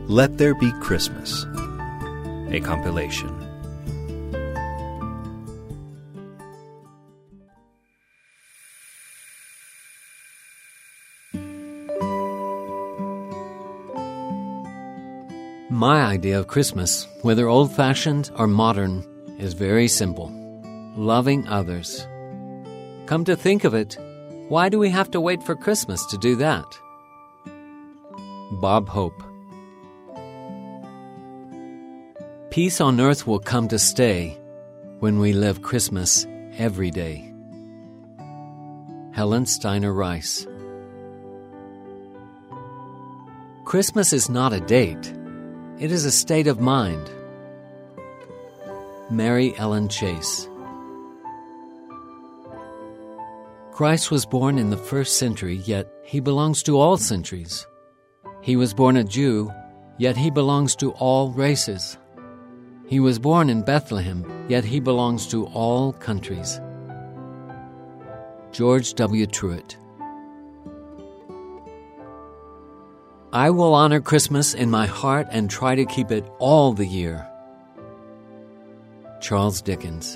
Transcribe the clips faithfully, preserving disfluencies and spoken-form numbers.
Let There Be Christmas, a compilation. My idea of Christmas, whether old-fashioned or modern, is very simple. Loving others. Come to think of it, why do we have to wait for Christmas to do that? Bob Hope. Peace on earth will come to stay when we live Christmas every day. Helen Steiner Rice. Christmas is not a date. It is a state of mind. Mary Ellen Chase. Christ was born in the first century, yet he belongs to all centuries. He was born a Jew, yet he belongs to all races. He was born in Bethlehem, yet he belongs to all countries. George W. Truett. I will honor Christmas in my heart and try to keep it all the year. Charles Dickens.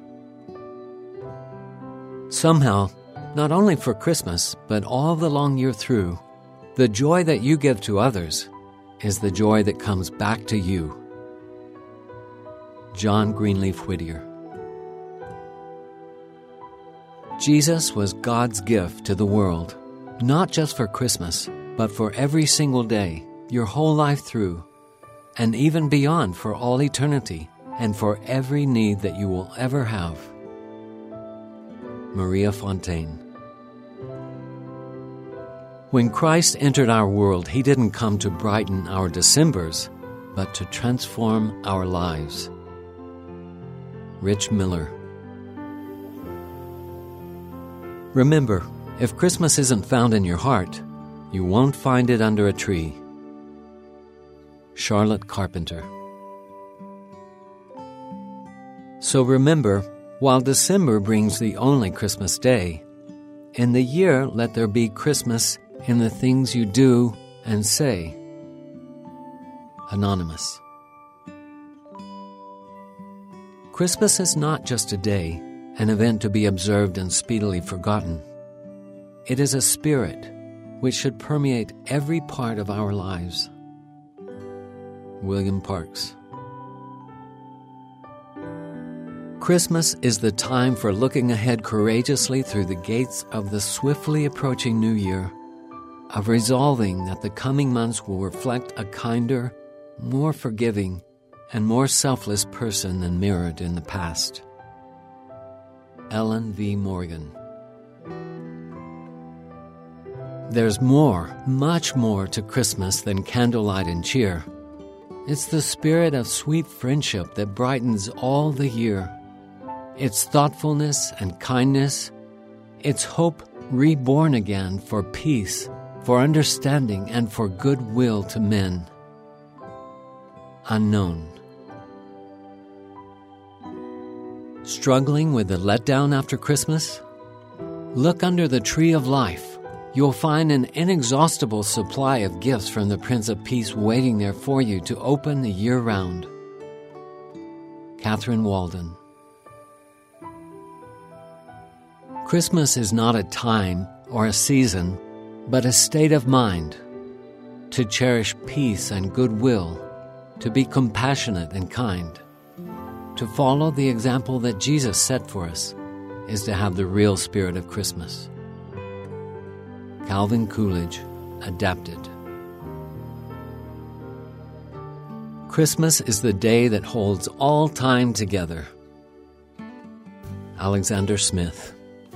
Somehow, not only for Christmas, but all the long year through, the joy that you give to others is the joy that comes back to you. John Greenleaf Whittier. Jesus was God's gift to the world, not just for Christmas, but for every single day, your whole life through, and even beyond for all eternity, and for every need that you will ever have. Maria Fontaine. When Christ entered our world, he didn't come to brighten our Decembers, but to transform our lives. Rich Miller. Remember, if Christmas isn't found in your heart, you won't find it under a tree. Charlotte Carpenter. So remember, while December brings the only Christmas day, in the year let there be Christmas in the things you do and say. Anonymous. Christmas is not just a day, an event to be observed and speedily forgotten. It is a spirit which should permeate every part of our lives. William Parks. Christmas is the time for looking ahead courageously through the gates of the swiftly approaching new year, of resolving that the coming months will reflect a kinder, more forgiving, and more selfless person than mirrored in the past. Ellen V. Morgan. There's more, much more to Christmas than candlelight and cheer. It's the spirit of sweet friendship that brightens all the year. It's thoughtfulness and kindness. It's hope reborn again for peace, for understanding, and for goodwill to men. Unknown. Struggling with the letdown after Christmas? Look under the tree of life. You'll find an inexhaustible supply of gifts from the Prince of Peace waiting there for you to open the year round. Catherine Walden. Christmas is not a time or a season, but a state of mind. To cherish peace and goodwill, to be compassionate and kind, to follow the example that Jesus set for us, is to have the real spirit of Christmas. Calvin Coolidge, adapted. Christmas is the day that holds all time together. Alexander Smith.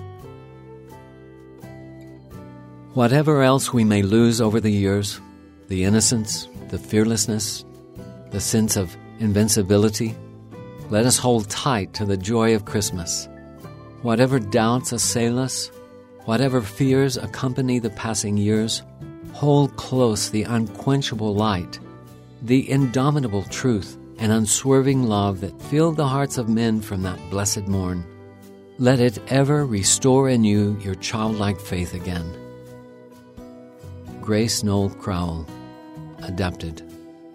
Whatever else we may lose over the years, the innocence, the fearlessness, the sense of invincibility, let us hold tight to the joy of Christmas. Whatever doubts assail us, whatever fears accompany the passing years, hold close the unquenchable light, the indomitable truth and unswerving love that filled the hearts of men from that blessed morn. Let it ever restore in you your childlike faith again. Grace Noel Crowell, adapted.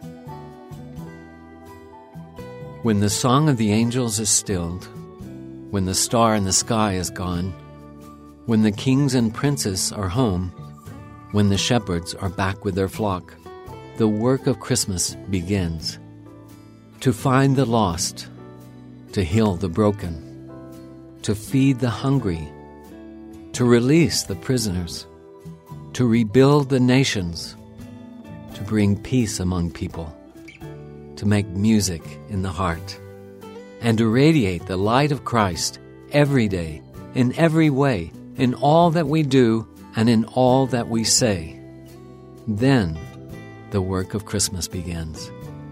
When the song of the angels is stilled, when the star in the sky is gone, when the kings and princes are home, when the shepherds are back with their flock, the work of Christmas begins. To find the lost, to heal the broken, to feed the hungry, to release the prisoners, to rebuild the nations, to bring peace among people, to make music in the heart, and to radiate the light of Christ every day, in every way, in all that we do and in all that we say. Then the work of Christmas begins.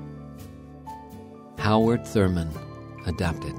Howard Thurman, adapted.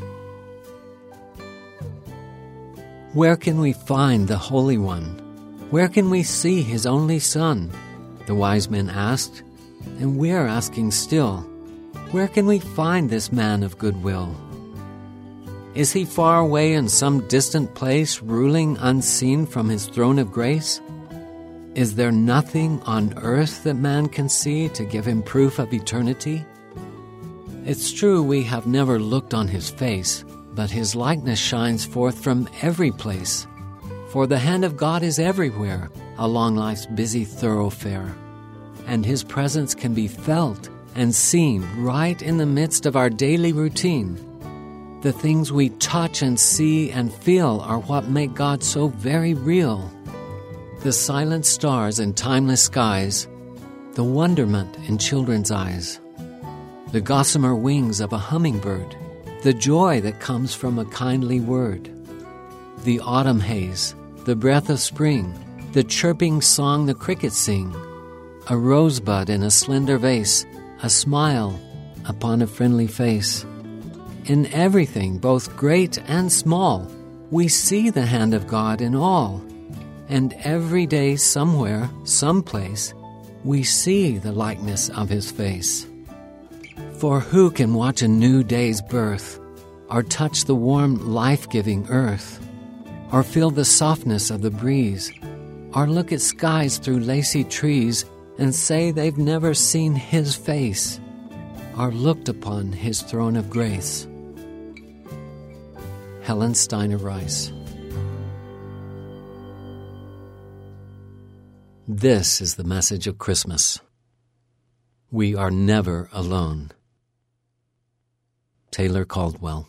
Where can we find the Holy One? Where can we see His only Son? The wise men asked, and we're asking still. Where can we find this man of goodwill? Is He far away in some distant place, ruling unseen from His throne of grace? Is there nothing on earth that man can see to give him proof of eternity? It's true we have never looked on His face, but His likeness shines forth from every place. For the hand of God is everywhere along life's busy thoroughfare, and His presence can be felt and seen right in the midst of our daily routine. The things we touch and see and feel are what make God so very real. The silent stars in timeless skies, the wonderment in children's eyes, the gossamer wings of a hummingbird, the joy that comes from a kindly word, the autumn haze, the breath of spring, the chirping song the crickets sing, a rosebud in a slender vase, a smile upon a friendly face. In everything, both great and small, we see the hand of God in all. And every day somewhere, someplace, we see the likeness of His face. For who can watch a new day's birth, or touch the warm, life-giving earth, or feel the softness of the breeze, or look at skies through lacy trees and say they've never seen His face, or looked upon His throne of grace? Helen Steiner Rice. This is the message of Christmas. We are never alone. Taylor Caldwell.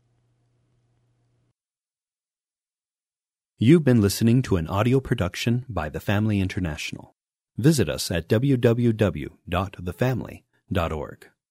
You've been listening to an audio production by The Family International. Visit us at w w w dot the family dot org.